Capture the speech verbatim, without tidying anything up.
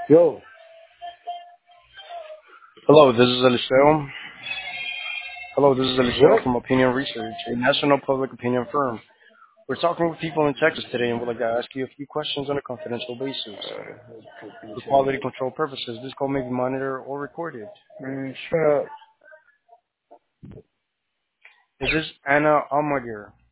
Yo, Hello, this is Eliseo. Hello, this is Eliseo what? from Opinion Research, a national public opinion firm. We're talking with people in Texas today and would like to ask you a few questions on a confidential basis. Uh, For confidential. quality control purposes, this call may be monitored or recorded. Man, shut up. Is this Anna Almadir?